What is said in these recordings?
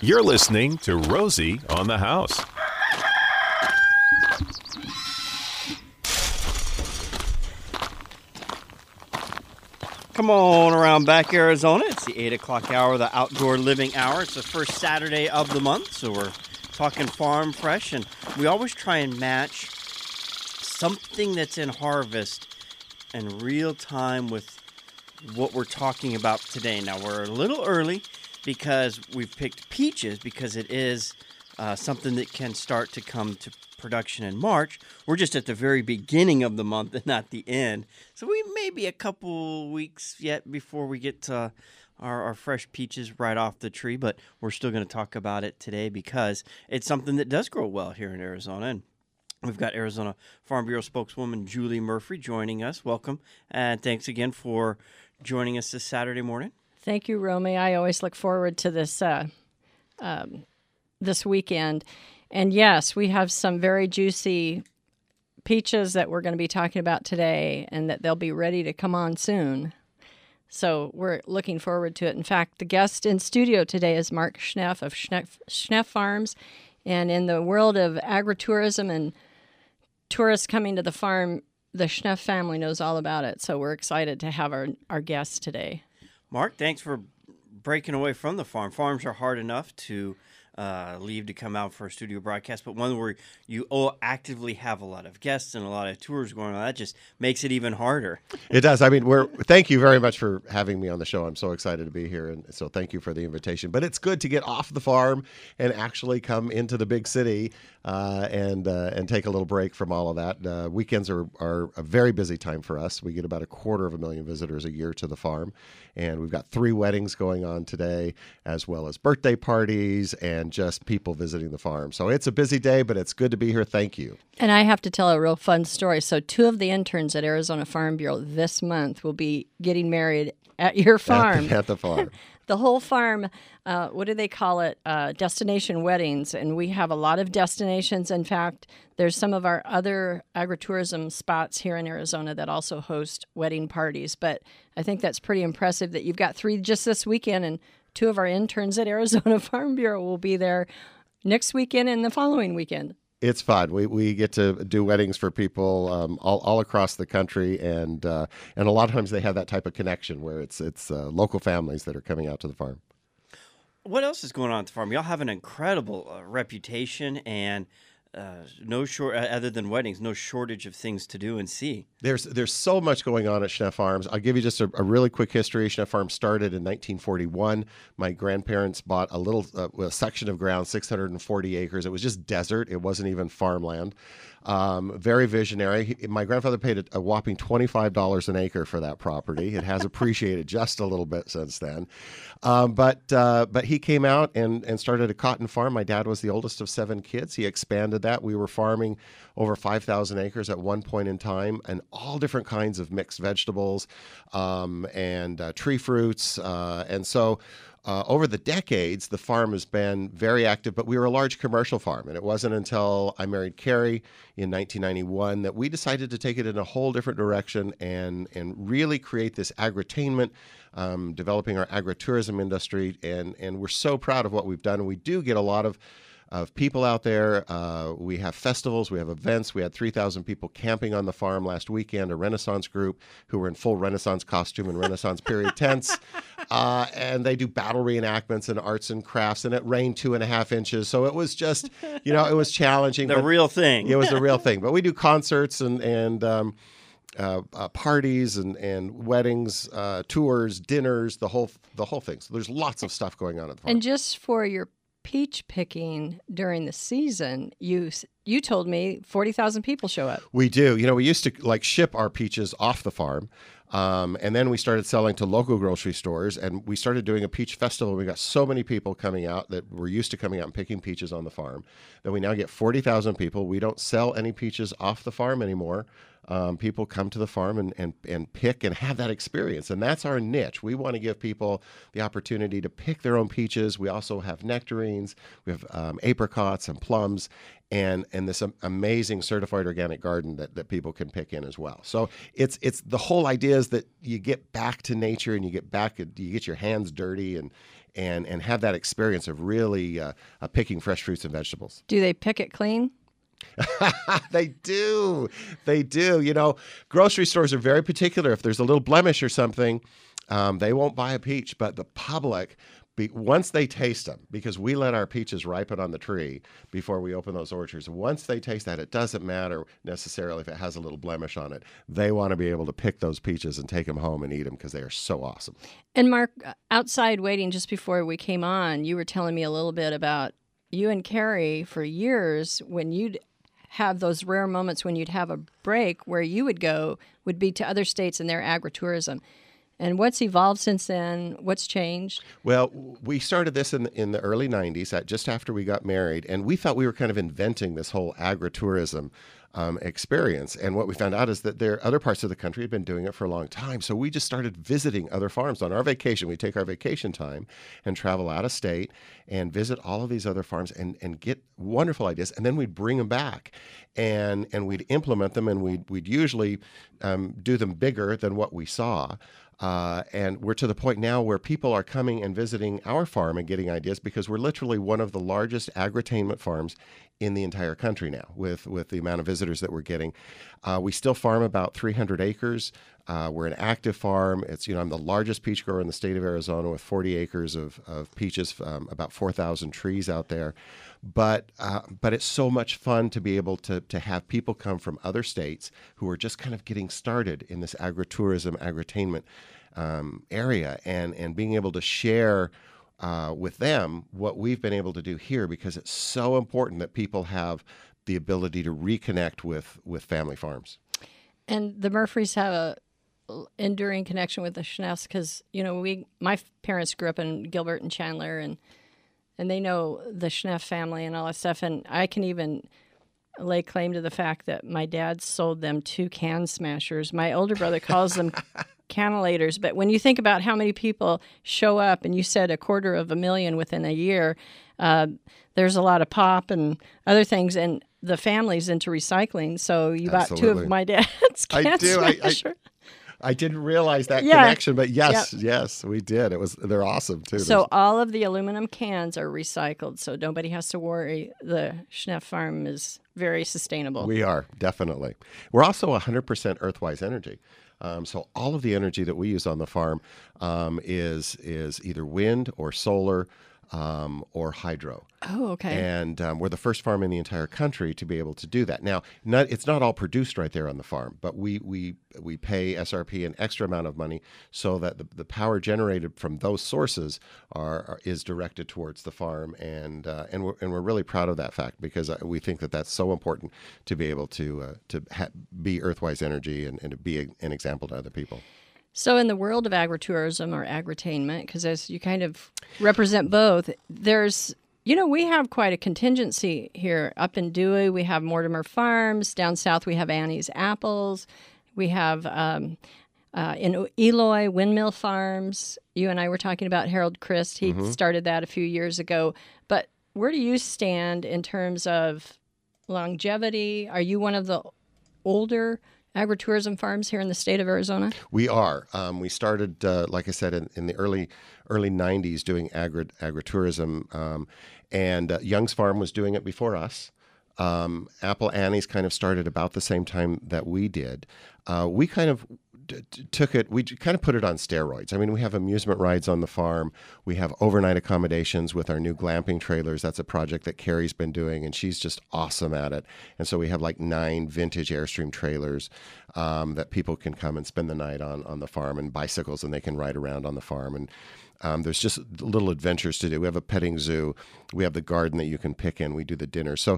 You're listening to Rosie on the House. Come on around back, Arizona. It's the 8 o'clock hour, the outdoor living hour. It's the first Saturday of the month, so we're talking farm fresh, and we always try and match something that's in harvest in real time with what we're talking about today. Now, we're a little early because we've picked peaches because it is something that can start to come to production in March. We're just at the very beginning of the month and not the end. So we may be a couple weeks yet before we get to our fresh peaches right off the tree, but we're still going to talk about it today because it's something that does grow well here in Arizona. And we've got Arizona Farm Bureau spokeswoman Julie Murphy joining us. Welcome, and thanks again for joining us this Saturday morning. Thank you, Romy. I always look forward to this this weekend. And yes, we have some very juicy peaches that we're going to be talking about today, and that they'll be ready to come on soon. So we're looking forward to it. In fact, the guest in studio today is Mark Schneff of Schneff Farms. And in the world of agritourism and tourists coming to the farm, the Schneff family knows all about it. So we're excited to have our guest today. Mark, thanks for breaking away from the farm. Farms are hard enough to leave to come out for a studio broadcast, but one where you actively have a lot of guests and a lot of tours going on, that just makes it even harder. It does. I mean, thank you very much for having me on the show. I'm so excited to be here, and so thank you for the invitation. But it's good to get off the farm and actually come into the big city and take a little break from all of that. Weekends are a very busy time for us. We get about 250,000 visitors a year to the farm, and we've got 3 weddings going on today, as well as birthday parties and just people visiting the farm. So it's a busy day, but it's good to be here. Thank you. And I have to tell a real fun story. So 2 of the interns at Arizona Farm Bureau this month will be getting married at your farm. At the farm. The whole farm, what do they call it? Destination weddings. And we have a lot of destinations. In fact, there's some of our other agritourism spots here in Arizona that also host wedding parties. But I think that's pretty impressive that you've got 3 just this weekend, and 2 of our interns at Arizona Farm Bureau will be there next weekend and the following weekend. It's fun. We get to do weddings for people all across the country, and a lot of times they have that type of connection where it's local families that are coming out to the farm. What else is going on at the farm? Y'all have an incredible reputation, and other than weddings, no shortage of things to do and see. There's so much going on at Schneff Farms. I'll give you just a really quick history. Schneff Farms started in 1941. My grandparents bought a little section of ground, 640 acres. It was just desert. It wasn't even farmland. Very visionary. My grandfather paid a whopping $25 an acre for that property. It has appreciated just a little bit since then. But he came out and started a cotton farm. My dad was the oldest of 7 kids. He expanded that. We were farming over 5,000 acres at one point in time, and all different kinds of mixed vegetables and tree fruits. And so over the decades, the farm has been very active, but we were a large commercial farm. And it wasn't until I married Carrie in 1991 that we decided to take it in a whole different direction and really create this agritainment, developing our agritourism industry. And we're so proud of what we've done. And we do get a lot of people out there. We have festivals, we have events. We had 3,000 people camping on the farm last weekend, a Renaissance group who were in full Renaissance costume and Renaissance period tents. And they do battle reenactments and arts and crafts, and it rained 2.5 inches. So it was just, it was challenging. The real thing. It was the real thing. But we do concerts and parties and weddings, tours, dinners, the whole thing. So there's lots of stuff going on at the farm. And just for your peach picking during the season, you told me 40,000 people show up. We do. We used to ship our peaches off the farm. And then we started selling to local grocery stores, and we started doing a peach festival. We got so many people coming out that were used to coming out and picking peaches on the farm that we now get 40,000 people. We don't sell any peaches off the farm anymore. People come to the farm and pick and have that experience. And that's our niche. We want to give people the opportunity to pick their own peaches. We also have nectarines. We have apricots and plums. And this amazing certified organic garden that people can pick in as well. So it's the whole idea is that you get back to nature and you get your hands dirty and have that experience of really picking fresh fruits and vegetables. Do they pick it clean? They do. They do. You know, grocery stores are very particular. If there's a little blemish or something, they won't buy a peach. But the public, once they taste them, because we let our peaches ripen on the tree before we open those orchards, once they taste that, it doesn't matter necessarily if it has a little blemish on it. They want to be able to pick those peaches and take them home and eat them because they are so awesome. And Mark, outside waiting just before we came on, you were telling me a little bit about you and Carrie for years when you'd have those rare moments when you'd have a break where you would go would be to other states and their agritourism. And what's evolved since then? What's changed? Well, we started this in the early 90s, just after we got married, and we thought we were kind of inventing this whole agritourism experience. And what we found out is that there are other parts of the country had been doing it for a long time. So we just started visiting other farms on our vacation. We take our vacation time and travel out of state and visit all of these other farms and get wonderful ideas. And then we'd bring them back and we'd implement them, and we'd usually do them bigger than what we saw. And we're to the point now where people are coming and visiting our farm and getting ideas because we're literally one of the largest agritainment farms in the entire country now with the amount of visitors that we're getting. We still farm about 300 acres. We're an active farm. I'm the largest peach grower in the state of Arizona with 40 acres of peaches, about 4,000 trees out there. But it's so much fun to be able to have people come from other states who are just kind of getting started in this agritourism, agritainment area, and being able to share with them what we've been able to do here, because it's so important that people have the ability to reconnect with family farms. And the Murphys have a enduring connection with the Schneffs because, my parents grew up in Gilbert and Chandler, and they know the Schneff family and all that stuff. And I can even lay claim to the fact that my dad sold them 2 can smashers. My older brother calls them cannelators. But when you think about how many people show up, and you said 250,000 within a year, there's a lot of pop and other things, and the family's into recycling. So you bought 2 of my dad's can smashers. I didn't realize that connection, but yes, we did. They're awesome too. So all of the aluminum cans are recycled, so nobody has to worry. The Schneff farm is very sustainable. We are, definitely. We're also 100% Earthwise Energy. So all of the energy that we use on the farm is either wind or solar or hydro. Oh, okay. And we're the first farm in the entire country to be able to do that. Now, it's not all produced right there on the farm, but we pay SRP an extra amount of money so that the power generated from those sources is directed towards the farm, and we're really proud of that fact because we think that that's so important to be able to be Earthwise Energy and to be an example to other people. So in the world of agritourism or agritainment, because as you kind of represent both, there's, we have quite a contingency here. Up in Dewey, we have Mortimer Farms. Down south, we have Annie's Apples. We have in Eloy, Windmill Farms. You and I were talking about Harold Christ. He started that a few years ago. But where do you stand in terms of longevity? Are you one of the older agritourism farms here in the state of Arizona? We are. We started, like I said, in the early 90s doing agritourism, and Young's Farm was doing it before us. Apple Annie's kind of started about the same time that we did. We kind of we kind of put it on steroids. I mean, we have amusement rides on the farm. We have overnight accommodations with our new glamping trailers. That's a project that Carrie's been doing, and she's just awesome at it. And so we have like 9 vintage Airstream trailers that people can come and spend the night on the farm, and bicycles, and they can ride around on the farm. And there's just little adventures to do. We have a petting zoo. We have the garden that you can pick in. We do the dinner. So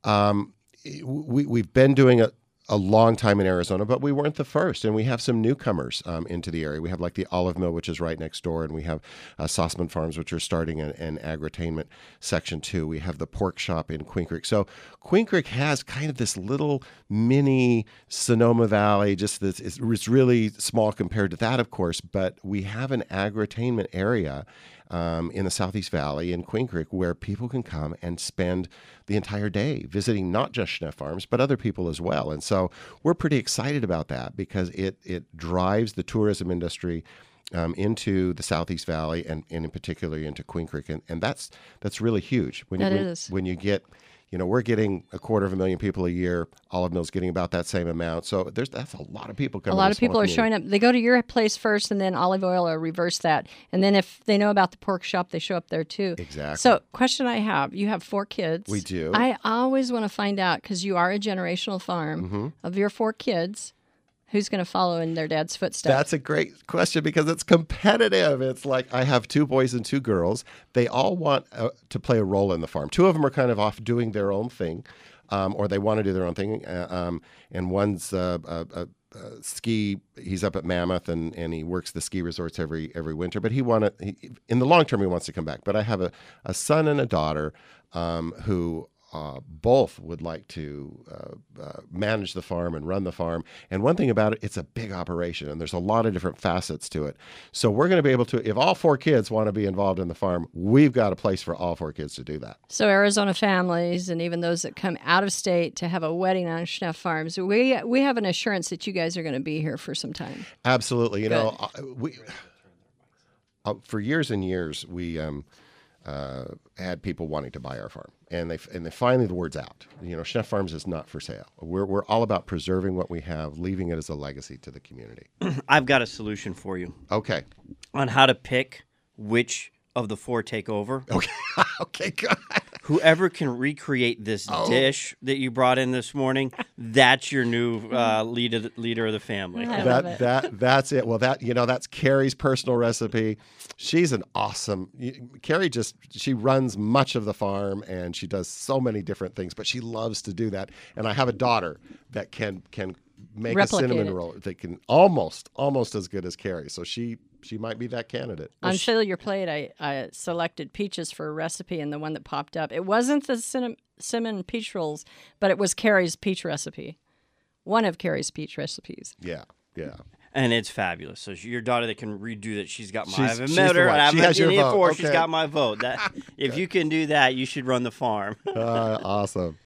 we've been doing it a long time in Arizona, but we weren't the first, and we have some newcomers into the area. We have like the Olive Mill, which is right next door, and we have Sossman Farms, which are starting an agritainment section too. We have the pork shop in Queen Creek. So Queen Creek has kind of this little mini Sonoma Valley, just this, it's really small compared to that, of course, but we have an agritainment area in the Southeast Valley in Queen Creek where people can come and spend the entire day visiting not just Schneff Farms, but other people as well. And so we're pretty excited about that because it drives the tourism industry into the Southeast Valley and in particular into Queen Creek, and that's really huge. When you get, we're getting 250,000 people a year. Olive Mill's getting about that same amount. So that's a lot of people coming. A lot of people are showing up. They go to your place first, and then Olive Oil or reverse that. And then if they know about the pork shop, they show up there too. Exactly. So, question I have: you have 4 kids. We do. I always want to find out, because you are a generational farm, of your 4 kids, who's going to follow in their dad's footsteps? That's a great question because it's competitive. It's like I have 2 boys and 2 girls. They all want to play a role in the farm. 2 of them are kind of off doing their own thing, or they want to do their own thing. And one's ski. He's up at Mammoth, and he works the ski resorts every winter. But in the long term, he wants to come back. But I have a son and a daughter who both would like to manage the farm and run the farm. And one thing about it, it's a big operation, and there's a lot of different facets to it. So we're going to be able to, if all 4 kids want to be involved in the farm, we've got a place for all 4 kids to do that. So Arizona families, and even those that come out of state to have a wedding on Schneff Farms, we have an assurance that you guys are going to be here for some time. Absolutely. For years and years, we had people wanting to buy our farm, and they finally, the word's out. Schneff Farms is not for sale. We're all about preserving what we have, leaving it as a legacy to the community. I've got a solution for you. Okay. On how to pick which of the 4 take over. Okay. Okay. Good. Whoever can recreate this dish that you brought in this morning, that's your new leader of the family. That's it. Well, that's Carrie's personal recipe. She's an awesome. Carrie she runs much of the farm, and she does so many different things, but she loves to do that. And I have a daughter that can make a cinnamon roll that can almost as good as Carrie. So she might be that candidate. On Fill Your Plate, I selected peaches for a recipe, and the one that popped up, it wasn't the cinnamon peach rolls, but it was Carrie's peach recipe. One of Carrie's peach recipes. Yeah. And it's fabulous. So your daughter that can redo that, she's got my. I haven't she's met her. the one. I haven't She has your vote. before. Okay. She's got my vote. If you can do that, you should run the farm. Awesome.